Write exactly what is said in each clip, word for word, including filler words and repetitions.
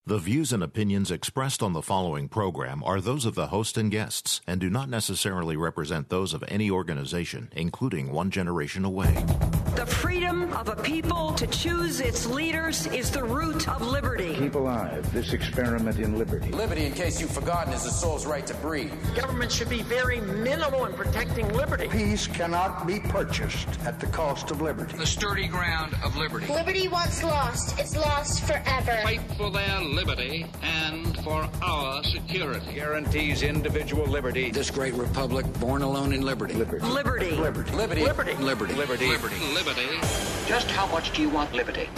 The views and opinions expressed on the following program are those of the host and guests and do not necessarily represent those of any organization, including One Generation Away. The freedom of a people to choose its leaders is the root of liberty. Keep alive this experiment in liberty. Liberty, in case you've forgotten, is the soul's right to breathe. Government should be very minimal in protecting liberty. Peace cannot be purchased at the cost of liberty. The sturdy ground of liberty. Liberty once lost is lost forever. Fight for their liberty and for our security. Guarantees individual liberty. This great republic born alone in liberty. Liberty. Liberty. Liberty. Liberty. Liberty. Liberty. Liberty. Liberty. Liberty. Just how much do you want liberty?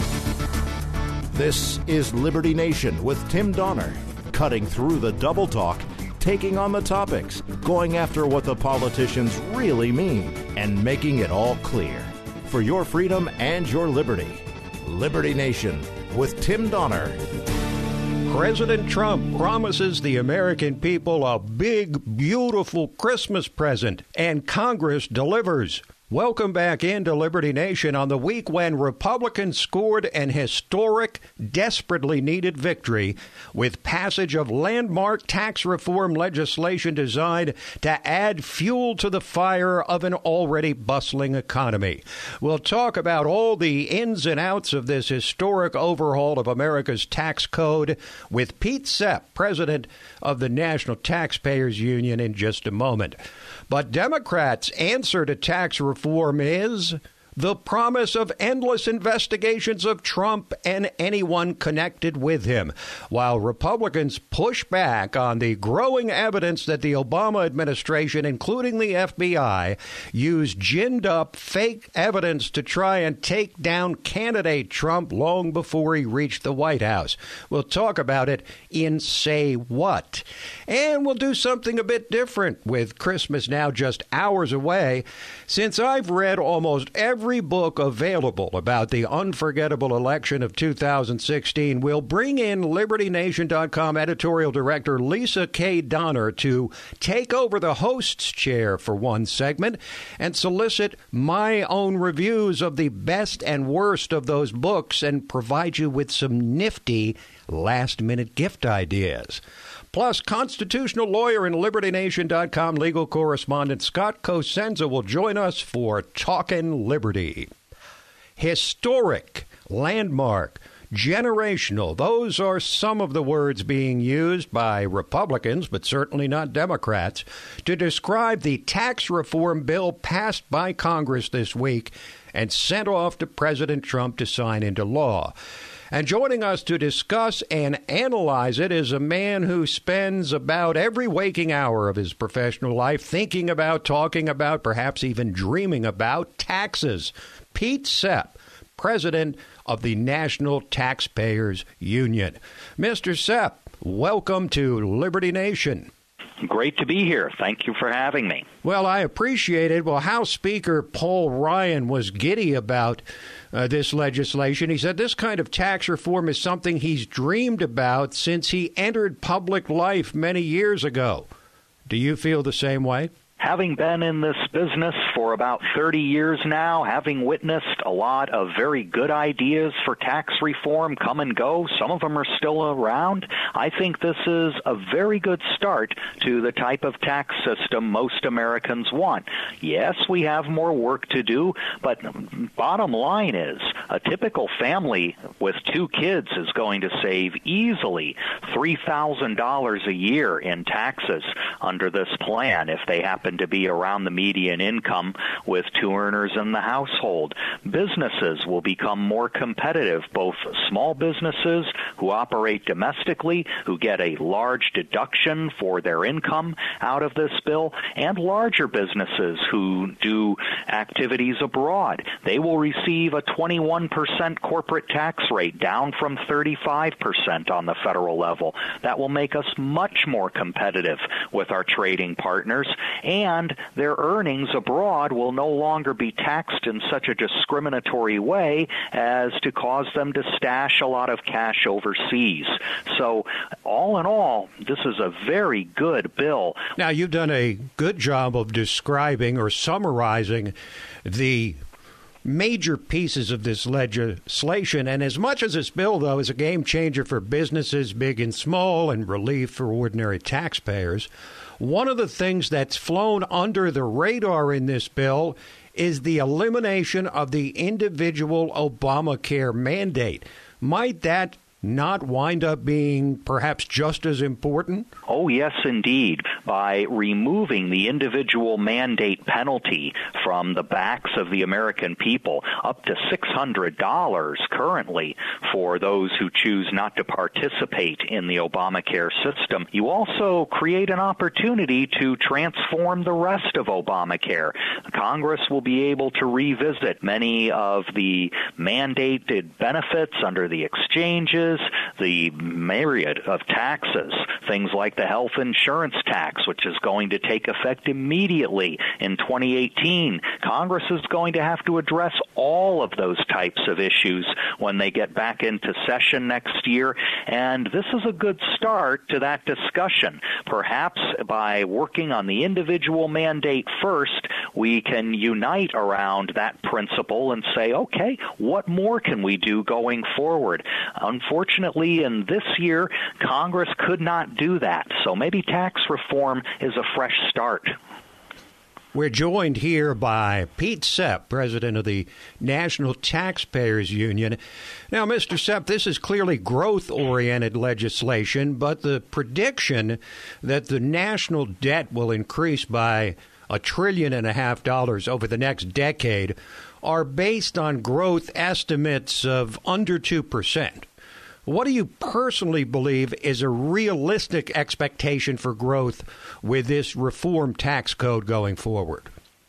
This is Liberty Nation with Tim Donner, cutting through the double talk, taking on the topics, going after what the politicians really mean, and making it all clear. For your freedom and your liberty. Liberty Nation with Tim Donner. President Trump promises the American people a big, beautiful Christmas present, and Congress delivers. Welcome back into Liberty Nation on the week when Republicans scored an historic, desperately needed victory with passage of landmark tax reform legislation designed to add fuel to the fire of an already bustling economy. We'll talk about all the ins and outs of this historic overhaul of America's tax code with Pete Sepp, president of the National Taxpayers Union, in just a moment. But Democrats' answer to tax reform is the promise of endless investigations of Trump and anyone connected with him, while Republicans push back on the growing evidence that the Obama administration, including the F B I, used ginned-up fake evidence to try and take down candidate Trump long before he reached the White House. We'll talk about it in Say What. And we'll do something a bit different with Christmas now just hours away. Since I've read almost every Every book available about the unforgettable election of two thousand sixteen, we'll bring in Liberty Nation dot com editorial director Lisa K. Donner to take over the host's chair for one segment and solicit my own reviews of the best and worst of those books and provide you with some nifty last-minute gift ideas. Plus, constitutional lawyer and Liberty Nation dot com legal correspondent Scott Cosenza will join us for Talkin' Liberty. Historic, landmark, generational, those are some of the words being used by Republicans, but certainly not Democrats, to describe the tax reform bill passed by Congress this week and sent off to President Trump to sign into law. And joining us to discuss and analyze it is a man who spends about every waking hour of his professional life thinking about, talking about, perhaps even dreaming about taxes. Pete Sepp, president of the National Taxpayers Union. Mister Sepp, welcome to Liberty Nation. Great to be here. Thank you for having me. Well, I appreciate it. Well, House Speaker Paul Ryan was giddy about uh, this legislation. He said this kind of tax reform is something he's dreamed about since he entered public life many years ago. Do you feel the same way? Having been in this business for about thirty years now, having witnessed a lot of very good ideas for tax reform come and go, some of them are still around, I think this is a very good start to the type of tax system most Americans want. Yes, we have more work to do, but bottom line is a typical family with two kids is going to save easily three thousand dollars a year in taxes under this plan if they happen to be around the median income with two earners in the household. Businesses will become more competitive, both small businesses who operate domestically, who get a large deduction for their income out of this bill, and larger businesses who do activities abroad. They will receive a twenty-one percent corporate tax rate, down from thirty-five percent on the federal level. That will make us much more competitive with our trading partners, and their earnings abroad will no longer be taxed in such a discriminatory way as to cause them to stash a lot of cash overseas. So all in all, this is a very good bill. Now, you've done a good job of describing or summarizing the major pieces of this legislation. And as much as this bill, though, is a game changer for businesses big and small and relief for ordinary taxpayers, one of the things that's flown under the radar in this bill is the elimination of the individual Obamacare mandate. Might that not wind up being perhaps just as important? Oh, yes, indeed. By removing the individual mandate penalty from the backs of the American people, up to six hundred dollars currently for those who choose not to participate in the Obamacare system, you also create an opportunity to transform the rest of Obamacare. Congress will be able to revisit many of the mandated benefits under the exchanges, the myriad of taxes, things like the health insurance tax, which is going to take effect immediately in twenty eighteen. Congress is going to have to address all of those types of issues when they get back into session next year, and this is a good start to that discussion. Perhaps by working on the individual mandate first, we can unite around that principle and say, okay, what more can we do going forward? Unfortunately, in this year, Congress could not do that, so maybe tax reform is a fresh start. We're joined here by Pete Sepp, president of the National Taxpayers Union. Now, Mister Sepp, this is clearly growth-oriented legislation, but the prediction that the national debt will increase by a trillion and a half dollars over the next decade are based on growth estimates of under two percent. What do you personally believe is a realistic expectation for growth with this reform tax code going forward?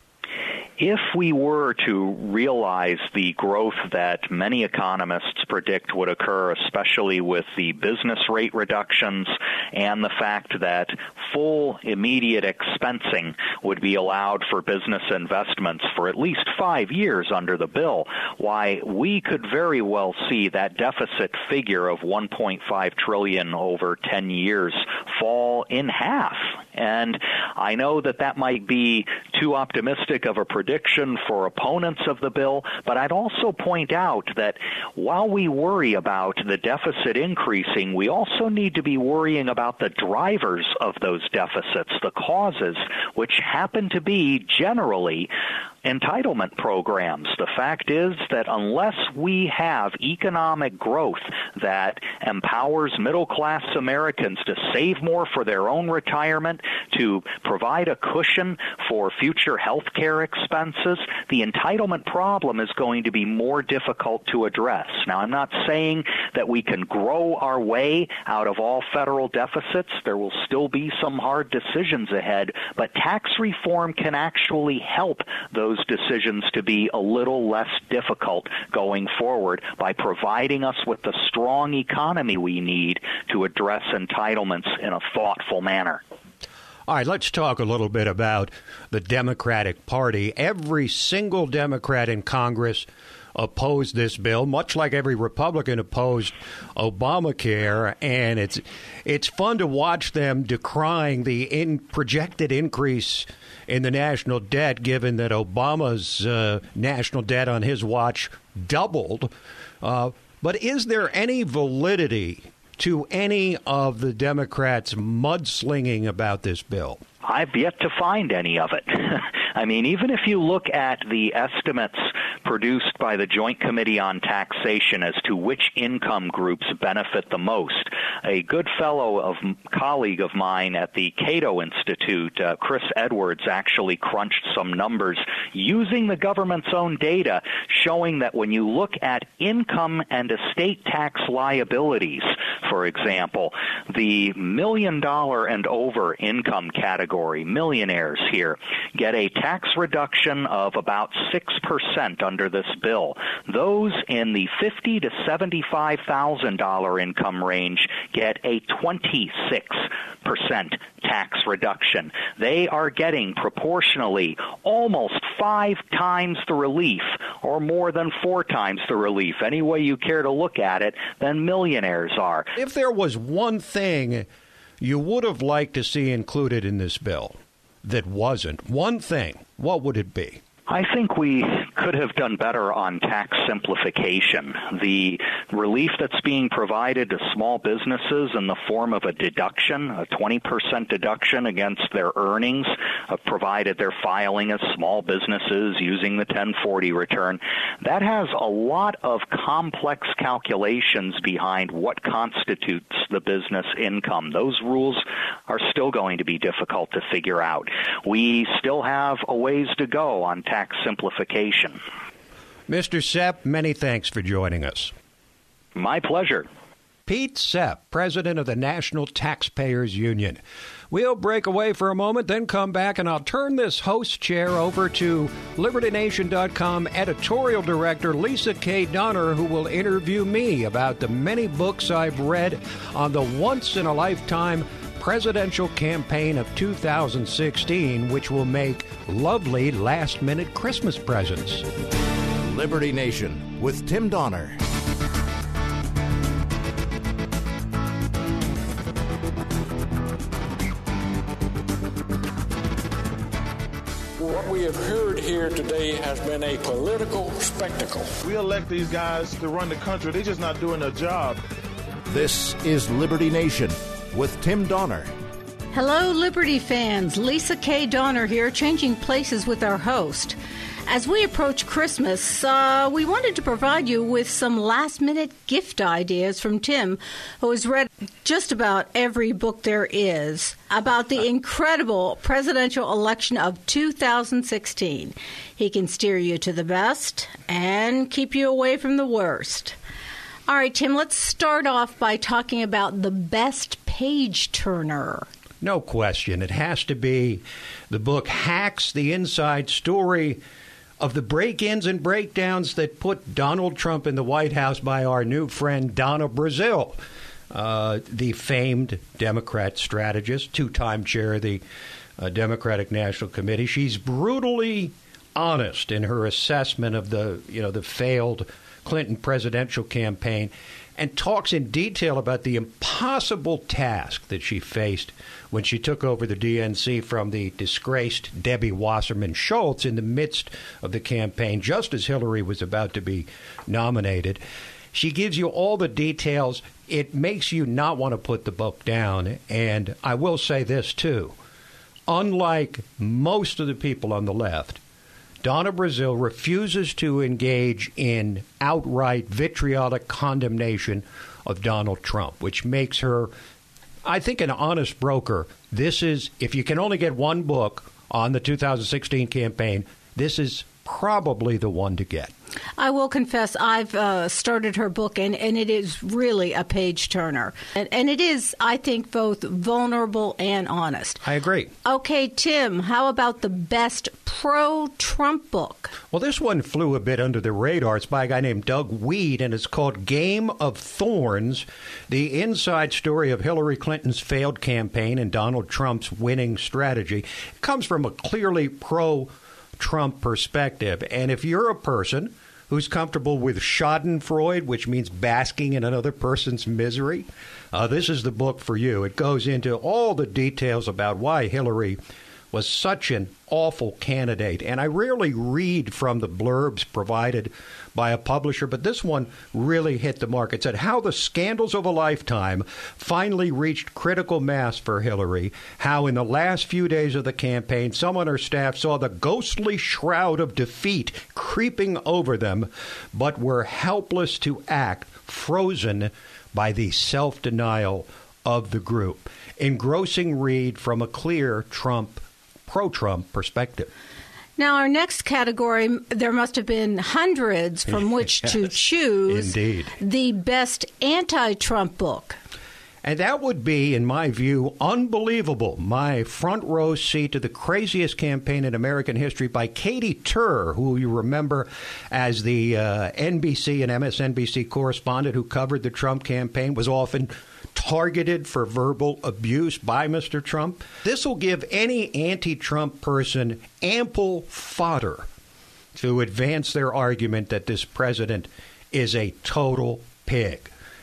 If we were to realize the growth that many economists predict would occur, especially with the business rate reductions and the fact that full immediate expensing would be allowed for business investments for at least five years under the bill, why we could very well see that deficit figure of one point five trillion dollars over ten years fall in half. And I know that that might be too optimistic of a prediction for opponents of the bill, but I'd also point out that while we worry about the deficit increasing, we also need to be worrying about the drivers of those deficits, the causes, which happen to be generally entitlement programs. The fact is that unless we have economic growth that empowers middle-class Americans to save more for their own retirement, to provide a cushion for future health care expenses, the entitlement problem is going to be more difficult to address. Now, I'm not saying that we can grow our way out of all federal deficits. There will still be some hard decisions ahead, but tax reform can actually help those decisions to be a little less difficult going forward by providing us with the strong economy we need to address entitlements in a thoughtful manner. All right, let's talk a little bit about the Democratic Party. Every single Democrat in Congress opposed this bill, much like every Republican opposed Obamacare, and it's it's fun to watch them decrying the in projected increase in the national debt, given that Obama's uh, national debt on his watch doubled. Uh, but is there any validity to any of the Democrats mudslinging about this bill? I've yet to find any of it. I mean, even if you look at the estimates produced by the Joint Committee on Taxation as to which income groups benefit the most, a good fellow of colleague of mine at the Cato Institute, uh, Chris Edwards, actually crunched some numbers using the government's own data, showing that when you look at income and estate tax liabilities, for example, the million dollar and over income category, millionaires here, get a tax reduction of about six percent under this bill. Those in the fifty thousand to seventy-five thousand dollars income range get a twenty-six percent tax reduction. They are getting proportionally almost five times the relief, or more than four times the relief, any way you care to look at it, than millionaires are. If there was one thing you would have liked to see included in this bill that wasn't, one thing, what would it be? I think we could have done better on tax simplification. The relief that's being provided to small businesses in the form of a deduction, a twenty percent deduction against their earnings, uh, provided they're filing as small businesses using the ten forty return, that has a lot of complex calculations behind what constitutes the business income. Those rules are still going to be difficult to figure out. We still have a ways to go on tax simplification. Mister Sepp, many thanks for joining us. My pleasure. Pete Sepp, president of the National Taxpayers Union. We'll break away for a moment, then come back, and I'll turn this host chair over to Liberty Nation dot com editorial director Lisa K. Donner, who will interview me about the many books I've read on the once-in-a-lifetime presidential campaign of two thousand sixteen, which will make lovely last-minute Christmas presents. Liberty Nation with Tim Donner. What we have heard here today has been a political spectacle. We elect these guys to run the country. They're just not doing their job. This is Liberty Nation with Tim Donner. Hello, Liberty fans. Lisa K. Donner here, changing places with our host. As we approach Christmas, uh, we wanted to provide you with some last-minute gift ideas from Tim, who has read just about every book there is about the incredible presidential election of two thousand sixteen. He can steer you to the best and keep you away from the worst. All right, Tim, let's start off by talking about the best page-turner. No question. It has to be the book Hacks, the Inside Story of the break-ins and breakdowns that put Donald Trump in the White House by our new friend Donna Brazile, uh, the famed Democrat strategist, two-time chair of the uh, Democratic National Committee. She's brutally honest in her assessment of the, you know, the failed Clinton presidential campaign, and talks in detail about the impossible task that she faced when she took over the D N C from the disgraced Debbie Wasserman Schultz in the midst of the campaign, just as Hillary was about to be nominated. She gives you all the details. It makes you not want to put the book down. And I will say this, too. Unlike most of the people on the left, Donna Brazile refuses to engage in outright vitriolic condemnation of Donald Trump, which makes her, I think, an honest broker. This is, if you can only get one book on the two thousand sixteen campaign, this is probably the one to get. I will confess I've uh, started her book, and, and it is really a page-turner. And, and it is, I think, both vulnerable and honest. I agree. Okay, Tim, how about the best pro-Trump book? Well, this one flew a bit under the radar. It's by a guy named Doug Weed, and it's called Game of Thorns, the inside story of Hillary Clinton's failed campaign and Donald Trump's winning strategy. It comes from a clearly pro-Trump perspective. And if you're a person who's comfortable with schadenfreude, which means basking in another person's misery, uh, this is the book for you. It goes into all the details about why Hillary was such an awful candidate. And I rarely read from the blurbs provided by a publisher, but this one really hit the mark. It said how the scandals of a lifetime finally reached critical mass for Hillary, how in the last few days of the campaign, some on her staff saw the ghostly shroud of defeat creeping over them, but were helpless to act, frozen by the self-denial of the group. Engrossing read from a clear Trump, pro-Trump perspective. Now, our next category, there must have been hundreds from which yes, to choose. Indeed. The best anti-Trump book. And that would be, in my view, Unbelievable, my front row seat to the craziest campaign in American history by Katy Tur, who you remember as the uh, N B C and M S N B C correspondent who covered the Trump campaign, was often targeted for verbal abuse by Mister Trump. This will give any anti-Trump person ample fodder to advance their argument that this president is a total pig.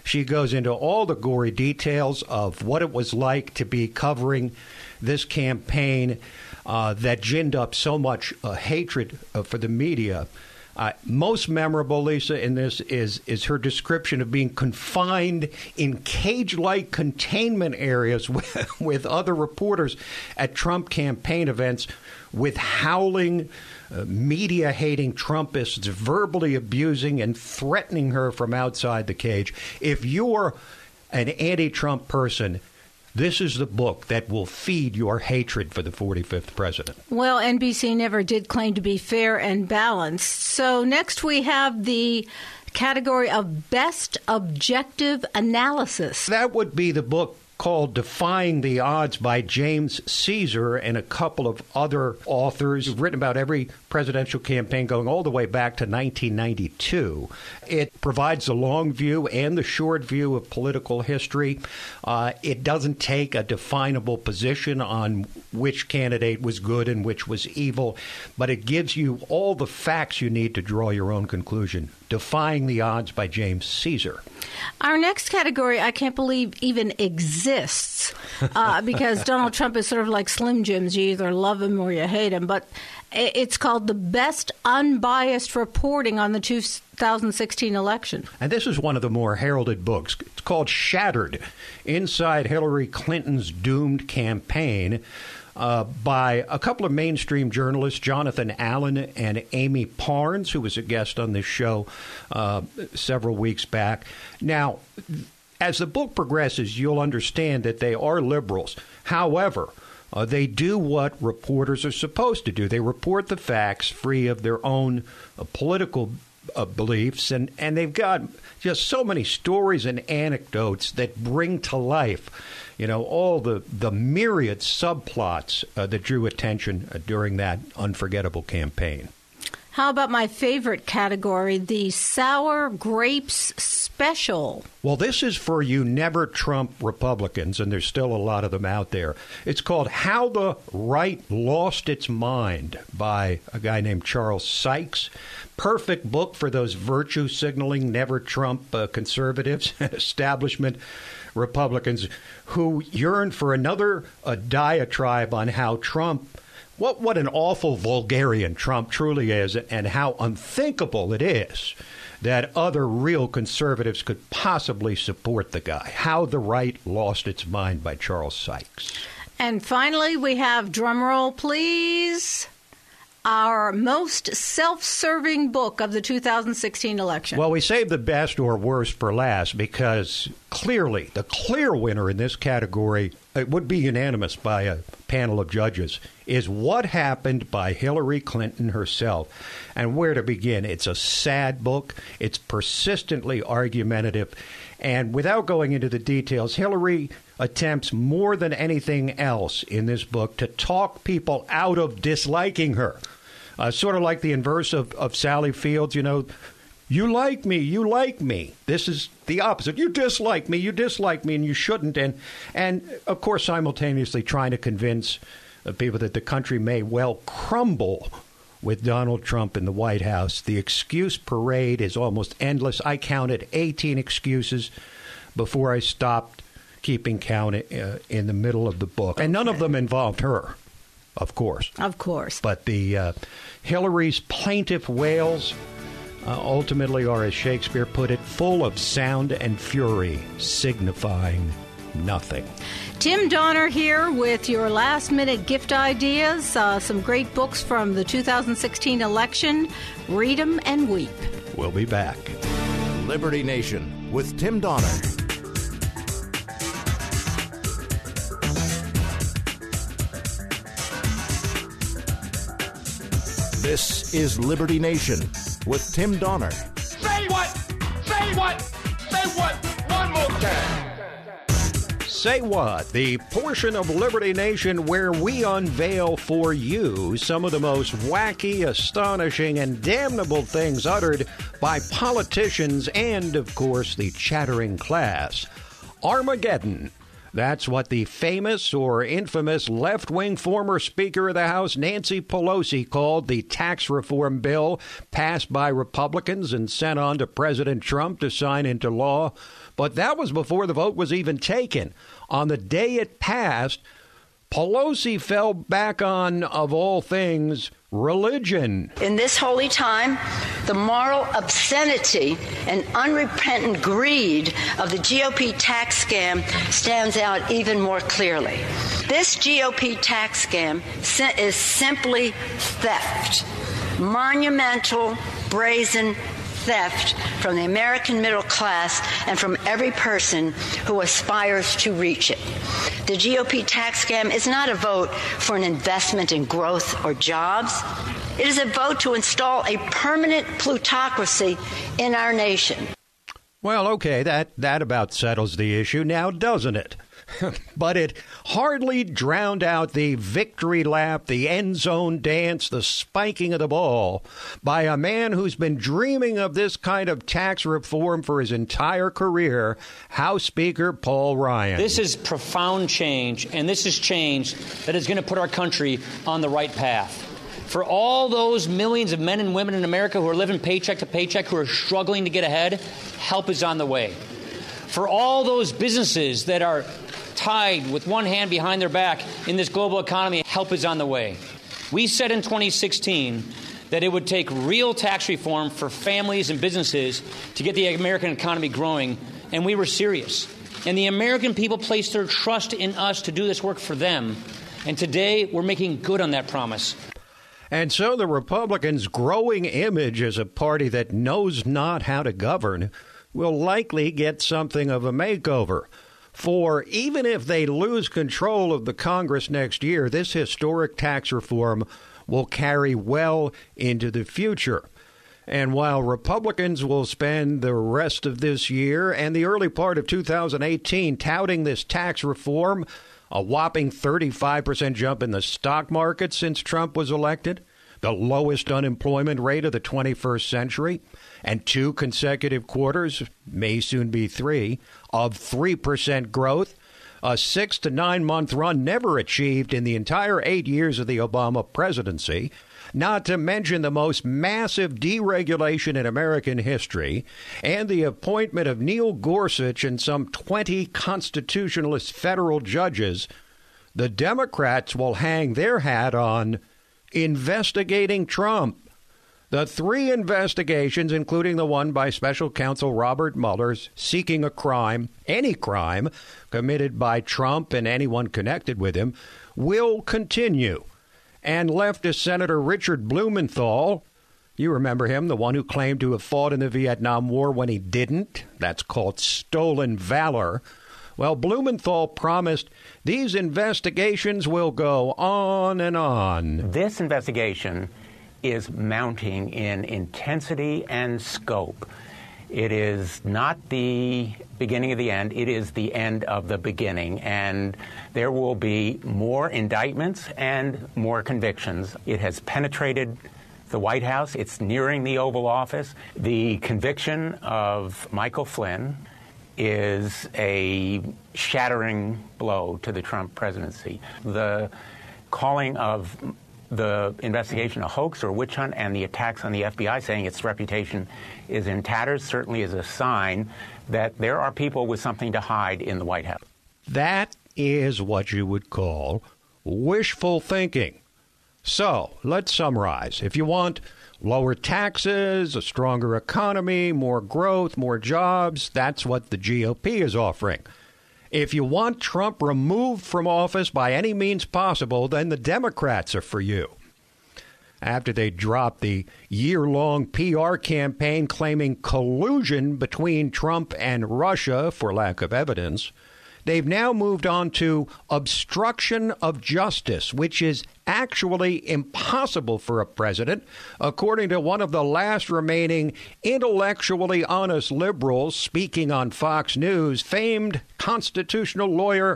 She goes into all the gory details of what it was like to be covering this campaign uh, that ginned up so much uh, hatred uh, for the media. Uh, most memorable, Lisa, in this is is her description of being confined in cage-like containment areas with, with other reporters at Trump campaign events with howling, uh, media-hating Trumpists verbally abusing and threatening her from outside the cage. If you're an anti-Trump person, this is the book that will feed your hatred for the forty-fifth president. Well, N B C never did claim to be fair and balanced. So next we have the category of Best Objective Analysis. That would be the book called Defying the Odds by James Caesar and a couple of other authors who've written about every presidential campaign going all the way back to nineteen ninety-two. It provides the long view and the short view of political history. Uh, it doesn't take a definable position on which candidate was good and which was evil, but it gives you all the facts you need to draw your own conclusion. Defying the Odds by James Caesar. Our next category, I can't believe even exists, uh, because Donald Trump is sort of like Slim Jims. You either love him or you hate him. But it's called the Best Unbiased Reporting on the two thousand sixteen election. And this is one of the more heralded books. It's called Shattered, Inside Hillary Clinton's Doomed Campaign. Uh, by a couple of mainstream journalists, Jonathan Allen and Amy Parnes, who was a guest on this show uh, several weeks back. Now, as the book progresses, you'll understand that they are liberals. However, uh, they do what reporters are supposed to do. They report the facts free of their own uh, political uh, beliefs, and, and they've got just so many stories and anecdotes that bring to life You know, all the, the myriad subplots uh, that drew attention uh, during that unforgettable campaign. How about my favorite category, the Sour Grapes Special? Well, this is for you never Trump Republicans, and there's still a lot of them out there. It's called How the Right Lost Its Mind by a guy named Charles Sykes. Perfect book for those virtue-signaling, never Trump uh, conservatives and establishment Republicans who yearn for another uh, diatribe on how Trump, what what an awful vulgarian Trump truly is, and how unthinkable it is that other real conservatives could possibly support the guy. How the Right Lost Its Mind by Charles Sykes. And finally, we have, drumroll please, our most self-serving book of the two thousand sixteen election. Well, we saved the best or worst for last because clearly the clear winner in this category, it would be unanimous by a panel of judges, is What Happened by Hillary Clinton herself. And where to begin? It's a sad book. It's persistently argumentative. And without going into the details, Hillary attempts more than anything else in this book to talk people out of disliking her. Uh, sort of like the inverse of, of Sally Fields, you know, you like me, you like me. This is the opposite. You dislike me, you dislike me, and you shouldn't. And, and of course, simultaneously trying to convince uh, people that the country may well crumble with Donald Trump in the White House. The excuse parade is almost endless. I counted eighteen excuses before I stopped keeping count uh, in the middle of the book. And none of them involved her, of course. Of course. But the uh, Hillary's plaintive wails uh, ultimately are, as Shakespeare put it, full of sound and fury, signifying nothing. Tim Donner here with your last-minute gift ideas. Uh, some great books from the two thousand sixteen election. Read them and weep. We'll be back. Liberty Nation with Tim Donner. This is Liberty Nation with Tim Donner. Say what? Say what? Say what? One more time. Say What, the portion of Liberty Nation where we unveil for you some of the most wacky, astonishing, and damnable things uttered by politicians and, of course, the chattering class. Armageddon, That's what the famous or infamous left-wing former Speaker of the House, Nancy Pelosi, called the tax reform bill passed by Republicans and sent on to President Trump to sign into law. But that was before the vote was even taken. On the day it passed, Pelosi fell back on, of all things, religion. In this holy time, the moral obscenity and unrepentant greed of the G O P tax scam stands out even more clearly. This G O P tax scam is simply theft, monumental, brazen theft from the American middle class and from every person who aspires to reach it. The G O P tax scam is not a vote for an investment in growth or jobs. It is a vote to install a permanent plutocracy in our nation. Well, okay, that, that about settles the issue now, doesn't it? But it hardly drowned out the victory lap, the end zone dance, the spiking of the ball by a man who's been dreaming of this kind of tax reform for his entire career, House Speaker Paul Ryan. This is profound change, and this is change that is going to put our country on the right path. For all those millions of men and women in America who are living paycheck to paycheck, who are struggling to get ahead, help is on the way. For all those businesses that are tied with one hand behind their back in this global economy, help is on the way. We said in twenty sixteen that it would take real tax reform for families and businesses to get the American economy growing, and we were serious. And the American people placed their trust in us to do this work for them. And today, we're making good on that promise. And so the Republicans' growing image as a party that knows not how to govern will likely get something of a makeover. For even if they lose control of the Congress next year, this historic tax reform will carry well into the future. And while Republicans will spend the rest of this year and the early part of two thousand eighteen touting this tax reform, a whopping thirty-five percent jump in the stock market since Trump was elected, the lowest unemployment rate of the twenty-first century, and two consecutive quarters, may soon be three, of three percent growth, a six to nine month run never achieved in the entire eight years of the Obama presidency, not to mention the most massive deregulation in American history, and the appointment of Neil Gorsuch and some twenty constitutionalist federal judges, the Democrats will hang their hat on investigating Trump. The three investigations, including the one by special counsel Robert Mueller, seeking a crime, any crime, committed by Trump and anyone connected with him, will continue. And leftist Senator Richard Blumenthal, you remember him, the one who claimed to have fought in the Vietnam War when he didn't. That's called stolen valor. Well, Blumenthal promised these investigations will go on and on. This investigation is mounting in intensity and scope. It is not the beginning of the end. It is the end of the beginning. And there will be more indictments and more convictions. It has penetrated the White House. It's nearing the Oval Office. The conviction of Michael Flynn is a shattering blow to the Trump presidency. The calling of the investigation a hoax or witch hunt and the attacks on the F B I saying its reputation is in tatters certainly is a sign that there are people with something to hide in the White House. That is what you would call wishful thinking. So let's summarize. If you want lower taxes, a stronger economy, more growth, more jobs, that's what the G O P is offering. If you want Trump removed from office by any means possible, then the Democrats are for you. After they dropped the year-long P R campaign claiming collusion between Trump and Russia for lack of evidence, they've now moved on to obstruction of justice, which is actually impossible for a president, according to one of the last remaining intellectually honest liberals speaking on Fox News, famed constitutional lawyer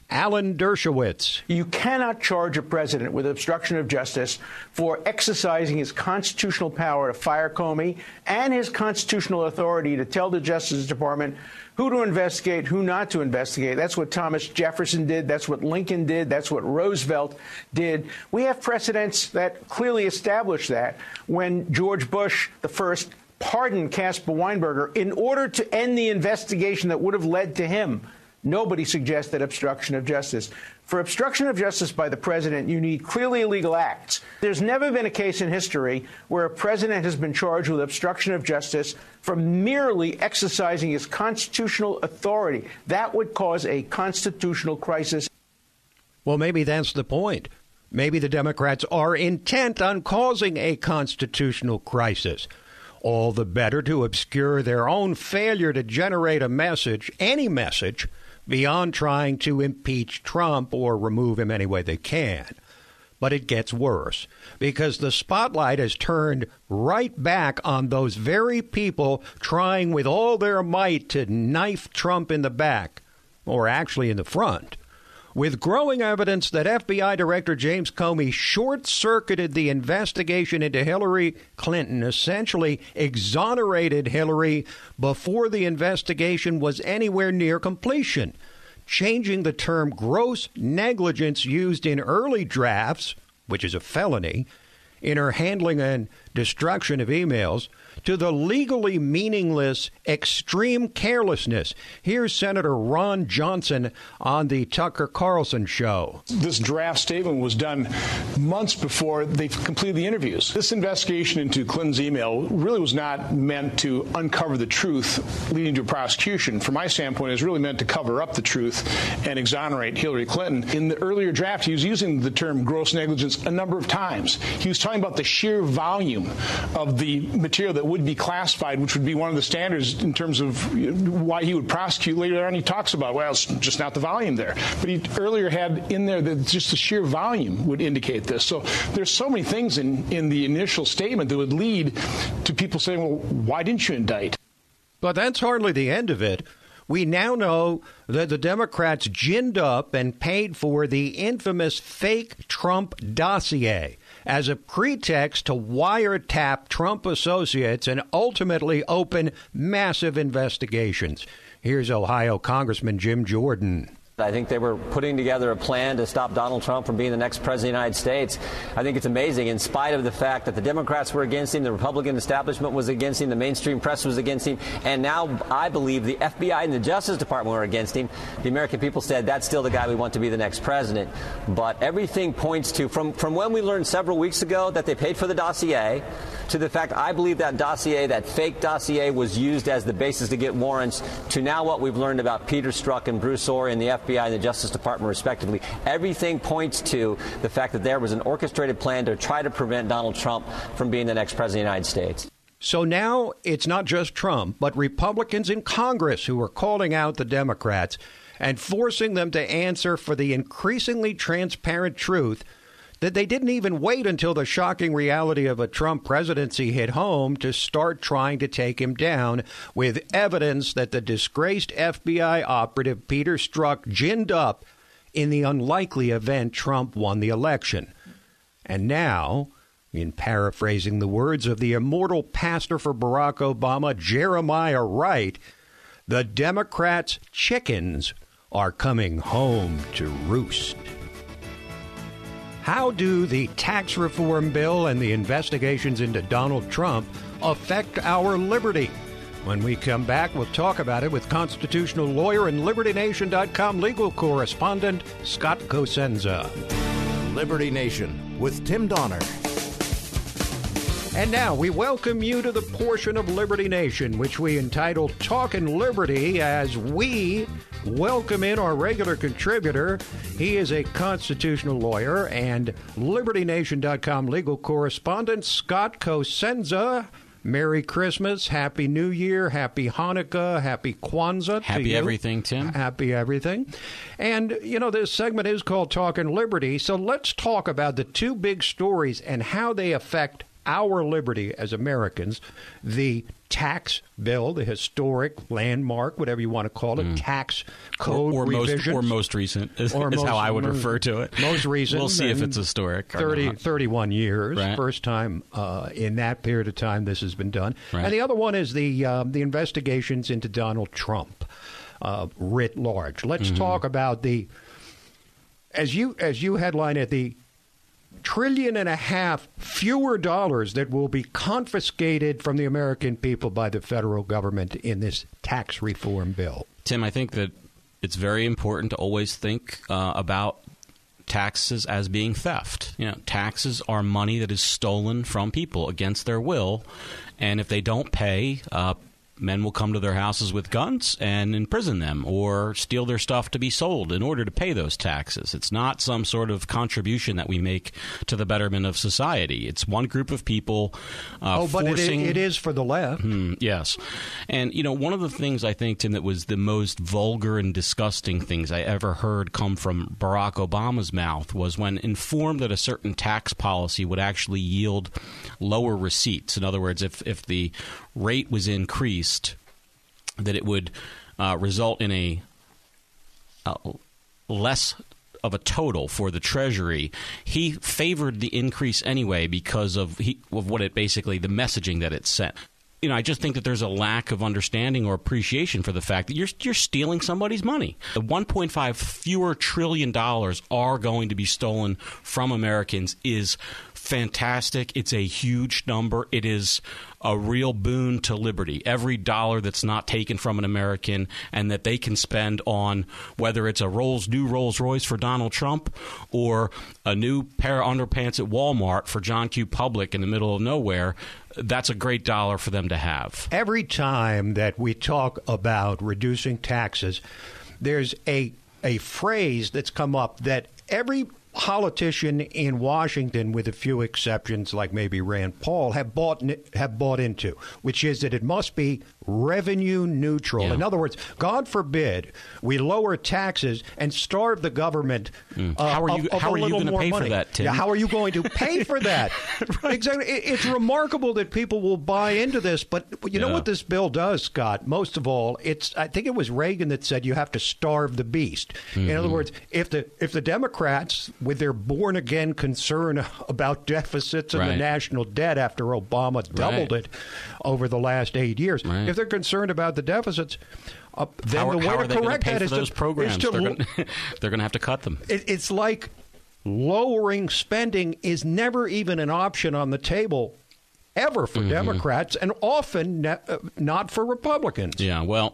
Alan Dershowitz. You cannot charge a president with obstruction of justice for exercising his constitutional power to fire Comey and his constitutional authority to tell the Justice Department who to investigate, who not to investigate. That's what Thomas Jefferson did. That's what Lincoln did. That's what Roosevelt did. We have precedents that clearly establish that when George Bush, the first, pardoned Caspar Weinberger in order to end the investigation that would have led to him. Nobody suggested obstruction of justice. For obstruction of justice by the president, you need clearly illegal acts. There's never been a case in history where a president has been charged with obstruction of justice for merely exercising his constitutional authority. That would cause a constitutional crisis. Well, maybe that's the point. Maybe the Democrats are intent on causing a constitutional crisis. All the better to obscure their own failure to generate a message, any message, beyond trying to impeach Trump or remove him any way they can. But it gets worse, because the spotlight has turned right back on those very people trying with all their might to knife Trump in the back, or actually in the front, with growing evidence that F B I Director James Comey short-circuited the investigation into Hillary Clinton, essentially exonerated Hillary before the investigation was anywhere near completion, changing the term gross negligence used in early drafts, which is a felony, in her handling and destruction of emails, to the legally meaningless extreme carelessness. Here's Senator Ron Johnson on the Tucker Carlson show. This draft statement was done months before they completed the interviews. This investigation into Clinton's email really was not meant to uncover the truth leading to a prosecution. From my standpoint, it was really meant to cover up the truth and exonerate Hillary Clinton. In the earlier draft, he was using the term gross negligence a number of times. He was talking about the sheer volume of the material that would be classified, which would be one of the standards in terms of why he would prosecute. Later on, he talks about, well, it's just not the volume there. But he earlier had in there that just the sheer volume would indicate this. So there's so many things in, in the initial statement that would lead to people saying, well, why didn't you indict? But that's hardly the end of it. We now know that the Democrats ginned up and paid for the infamous fake Trump dossier as a pretext to wiretap Trump associates and ultimately open massive investigations. Here's Ohio Congressman Jim Jordan. I think they were putting together a plan to stop Donald Trump from being the next president of the United States. I think it's amazing, in spite of the fact that the Democrats were against him, the Republican establishment was against him, the mainstream press was against him, and now I believe the F B I and the Justice Department were against him. The American people said that's still the guy we want to be the next president. But everything points to, from, from when we learned several weeks ago that they paid for the dossier, to the fact I believe that dossier, that fake dossier, was used as the basis to get warrants, to now what we've learned about Peter Strzok and Bruce Ohr in the F B I and the Justice Department, respectively. Everything points to the fact that there was an orchestrated plan to try to prevent Donald Trump from being the next president of the United States. So now it's not just Trump, but Republicans in Congress who are calling out the Democrats and forcing them to answer for the increasingly transparent truth that they didn't even wait until the shocking reality of a Trump presidency hit home to start trying to take him down, with evidence that the disgraced F B I operative Peter Strzok ginned up in the unlikely event Trump won the election. And now, in paraphrasing the words of the immortal pastor for Barack Obama, Jeremiah Wright, the Democrats' chickens are coming home to roost. How do the tax reform bill and the investigations into Donald Trump affect our liberty? When we come back, we'll talk about it with constitutional lawyer and Liberty Nation dot com legal correspondent Scott Cosenza. Liberty Nation with Tim Donner. And now we welcome you to the portion of Liberty Nation which we entitle Talkin' Liberty, as we welcome in our regular contributor. He is a constitutional lawyer and Liberty Nation dot com legal correspondent Scott Cosenza. Merry Christmas, Happy New Year, Happy Hanukkah, Happy Kwanzaa. Happy everything, Tim. Happy everything. And, you know, this segment is called Talkin' Liberty, so let's talk about the two big stories and how they affect our liberty as Americans, the tax bill, the historic landmark, whatever you want to call it, mm. tax code or, or revisions. Most, or most recent is, or is most, how I would most, refer to it. Most recent. We'll see if it's historic. thirty, thirty-one years. Right. First time uh, in that period of time this has been done. Right. And the other one is the, um, the investigations into Donald Trump uh, writ large. Let's mm-hmm. talk about the, as you, as you headline it, the trillion and a half fewer dollars that will be confiscated from the American people by the federal government in this tax reform bill. Tim, I think that it's very important to always think uh, about taxes as being theft. You know, taxes are money that is stolen from people against their will, and if they don't pay, uh, men will come to their houses with guns and imprison them or steal their stuff to be sold in order to pay those taxes. It's not some sort of contribution that we make to the betterment of society. It's one group of people uh, oh, but forcing... it, it is for the left. Hmm, yes. And, you know, one of the things I think, Tim, that was the most vulgar and disgusting things I ever heard come from Barack Obama's mouth was when informed that a certain tax policy would actually yield lower receipts. In other words, if, if the rate was increased, that it would uh, result in a uh, less of a total for the Treasury. He favored the increase anyway because of, he, of what it basically, the messaging that it sent. You know, I just think that there's a lack of understanding or appreciation for the fact that you're you're stealing somebody's money. The one point five fewer trillion dollars are going to be stolen from Americans is fantastic. It's a huge number. It is a real boon to liberty. Every dollar that's not taken from an American and that they can spend on whether it's a Rolls new Rolls Royce for Donald Trump or a new pair of underpants at Walmart for John Q. Public in the middle of nowhere, that's a great dollar for them to have. Every time that we talk about reducing taxes, there's a a phrase that's come up that every politician in Washington, with a few exceptions like maybe Rand Paul, have bought have bought into, which is that it must be revenue neutral. Yeah. In other words, God forbid we lower taxes and starve the government. Mm. Uh, how are you? Of, of how are you going to pay money. for that, Tim? Yeah, how are you going to pay for that? Right. Exactly. It, it's remarkable that people will buy into this, but you know yeah. what this bill does, Scott? Most of all, it's I think it was Reagan that said you have to starve the beast. Mm-hmm. In other words, if the if the Democrats, with their born again concern about deficits and right. the national debt after Obama doubled right. it over the last eight years, right. if they're concerned about the deficits, uh, then how, the way how to are they correct pay that for is those to, programs. is to they're going they're to have to cut them. It, it's like lowering spending is never even an option on the table ever for mm-hmm. Democrats, and often ne- uh, not for Republicans. Yeah, well,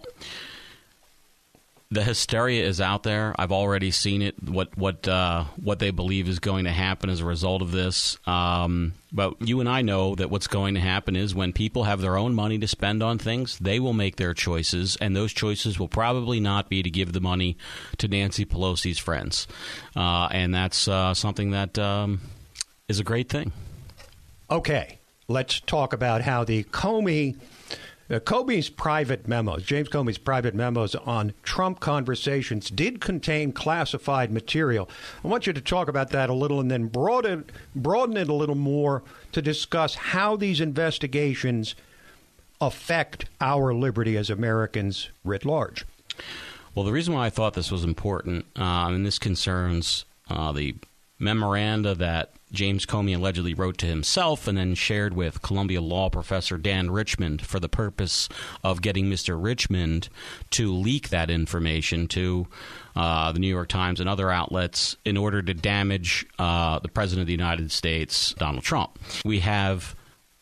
the hysteria is out there. I've already seen it. What what uh, what they believe is going to happen as a result of this. Um, but you and I know that what's going to happen is when people have their own money to spend on things, they will make their choices, and those choices will probably not be to give the money to Nancy Pelosi's friends, uh, and that's uh, something that um, is a great thing. Okay, let's talk about how the Comey. Uh, Comey's private memos, James Comey's private memos on Trump conversations did contain classified material. I want you to talk about that a little and then broaden, broaden it a little more to discuss how these investigations affect our liberty as Americans writ large. Well, the reason why I thought this was important, uh, and this concerns uh, the memoranda that James Comey allegedly wrote to himself and then shared with Columbia Law professor Dan Richmond for the purpose of getting Mister Richmond to leak that information to uh, the New York Times and other outlets in order to damage uh, the President of the United States, Donald Trump. We have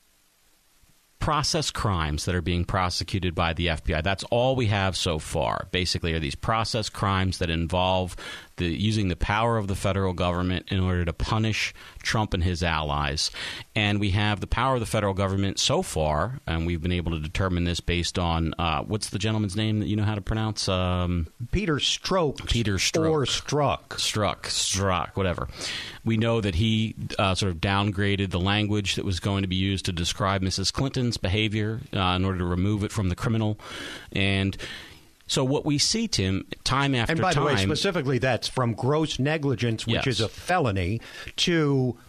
process crimes that are being prosecuted by the F B I. That's all we have so far, basically, are these process crimes that involve the using the power of the federal government in order to punish Trump and his allies. And we have the power of the federal government so far, and we've been able to determine this based on, uh, what's the gentleman's name that you know how to pronounce? Um, Peter Strzok. Peter Strzok. Or Strzok. Strzok, Strzok, whatever. We know that he uh, sort of downgraded the language that was going to be used to describe Missus Clinton's behavior uh, in order to remove it from the criminal. And so what we see, Tim, time after time... And by time, the way, specifically, that's from gross negligence, which yes. is a felony, to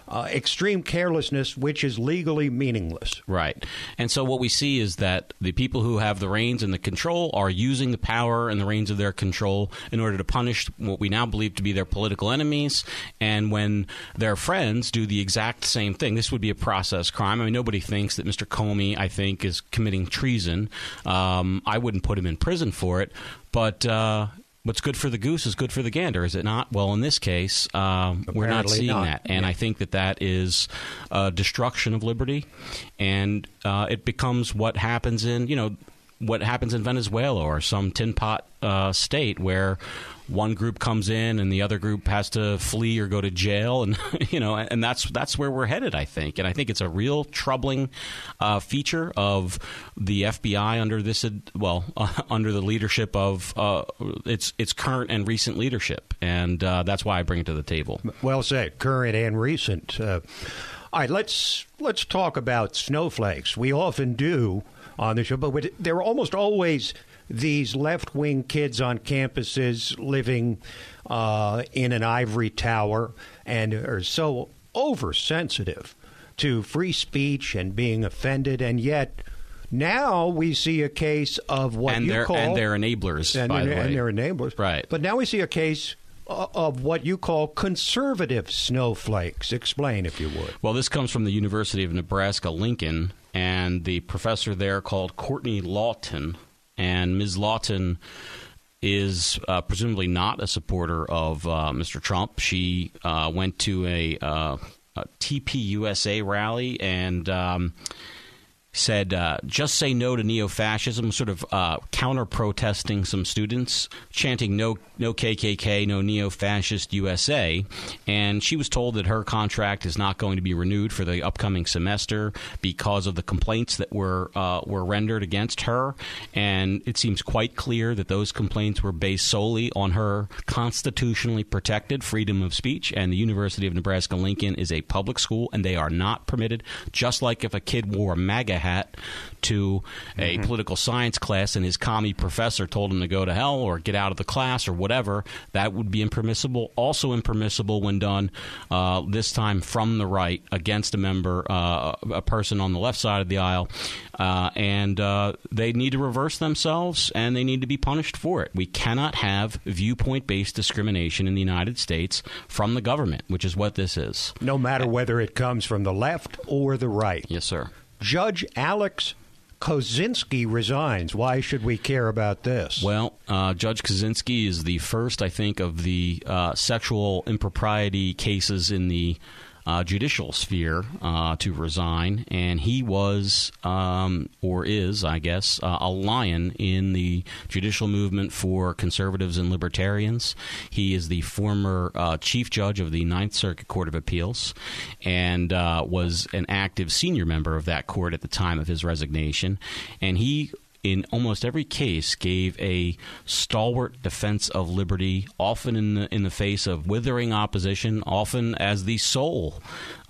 uh, extreme carelessness, which is legally meaningless. Right. And so what we see is that the people who have the reins and the control are using the power and the reins of their control in order to punish what we now believe to be their political enemies. And when their friends do the exact same thing, this would be a process crime. I mean, nobody thinks that Mister Comey, I think, is committing treason. Um, I wouldn't put him in prison for it. But uh, what's good for the goose is good for the gander, is it not? Well, in this case, um, we're not seeing not. that. And yeah. I think that that is uh, destruction of liberty. And uh, it becomes what happens in, you know, what happens in Venezuela or some tin pot uh, state where one group comes in and the other group has to flee or go to jail, and you know, and that's that's where we're headed, I think. And I think it's a real troubling uh, feature of the F B I under this, well, uh, under the leadership of uh, its its current and recent leadership, and uh, that's why I bring it to the table. Well said, current and recent. Uh, all right, let's let's talk about snowflakes. We often do on the show, but there are almost always these left-wing kids on campuses living uh, in an ivory tower and are so oversensitive to free speech and being offended, and yet now we see a case of what and you call... And they're enablers, and by they're, the way. And they're enablers. Right. But now we see a case of what you call conservative snowflakes. Explain, if you would. Well, this comes from the University of Nebraska-Lincoln, and the professor there called Courtney Lawton. And Miz Lawton is uh, presumably not a supporter of uh, Mister Trump. She uh, went to a, uh, a T P U S A rally and um, said, uh, just say no to neo-fascism, sort of uh, counter-protesting some students, chanting no no K K K, no neo-fascist U S A. And she was told that her contract is not going to be renewed for the upcoming semester because of the complaints that were uh, were rendered against her. And it seems quite clear that those complaints were based solely on her constitutionally protected freedom of speech. And the University of Nebraska-Lincoln is a public school, and they are not permitted, just like if a kid wore a MAGA hat to a mm-hmm. political science class and his commie professor told him to go to hell or get out of the class or whatever, that would be impermissible. Also impermissible when done uh, this time from the right against a member, uh, a person on the left side of the aisle. Uh, and uh, they need to reverse themselves, and they need to be punished for it. We cannot have viewpoint-based discrimination in the United States from the government, which is what this is. No matter whether it comes from the left or the right. Yes, sir. Judge Alex Kozinski resigns. Why should we care about this? Well, uh, Judge Kozinski is the first, I think, of the uh, sexual impropriety cases in the uh, judicial sphere uh, to resign. And he was, um, or is, I guess, uh, a lion in the judicial movement for conservatives and libertarians. He is the former uh, chief judge of the Ninth Circuit Court of Appeals and uh, was an active senior member of that court at the time of his resignation. And he, in almost every case, gave a stalwart defense of liberty, often in the, in the face of withering opposition, often as the sole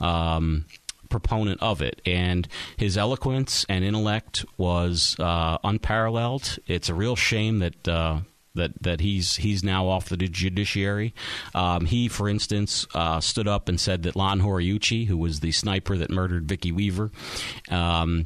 um, proponent of it. And his eloquence and intellect was uh, unparalleled. It's a real shame that uh, that that he's he's now off the judiciary. Um, he, for instance, uh, stood up and said that Lon Horiuchi, who was the sniper that murdered Vicki Weaver, um,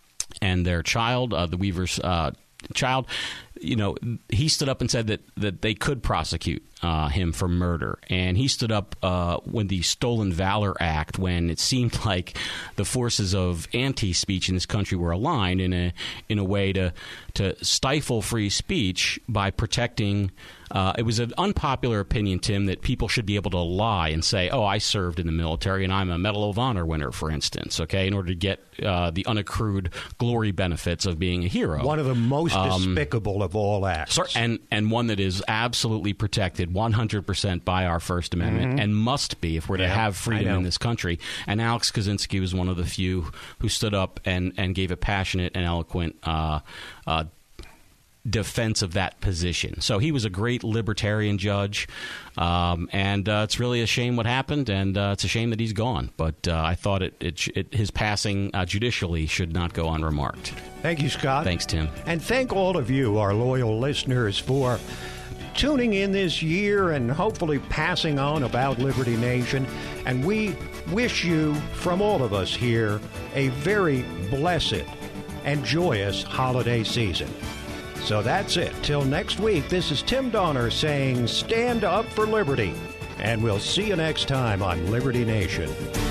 and their child, uh, the Weaver's uh, child, you know, he stood up and said that, that they could prosecute uh, him for murder. And he stood up uh, when the Stolen Valor Act, when it seemed like the forces of anti-speech in this country were aligned in a in a way to to stifle free speech by protecting. Uh, it was an unpopular opinion, Tim, that people should be able to lie and say, oh, I served in the military and I'm a Medal of Honor winner, for instance, okay, in order to get uh, the unaccrued glory benefits of being a hero. One of the most um, despicable of all acts. Sorry, and, and one that is absolutely protected one hundred percent by our First Amendment mm-hmm. and must be if we're to yeah, have freedom in this country. And Alex Kozinski was one of the few who stood up and, and gave a passionate and eloquent uh, uh defense of that position. So he was a great libertarian judge, um, and uh, it's really a shame what happened, and uh, it's a shame that he's gone. But uh, I thought it, it, it his passing uh, judicially should not go unremarked. Thank you, Scott. Thanks, Tim. And thank all of you, our loyal listeners, for tuning in this year and hopefully passing on about Liberty Nation. And we wish you, from all of us here, a very blessed and joyous holiday season. So that's it. Till next week, this is Tim Donner saying stand up for liberty. And we'll see you next time on Liberty Nation.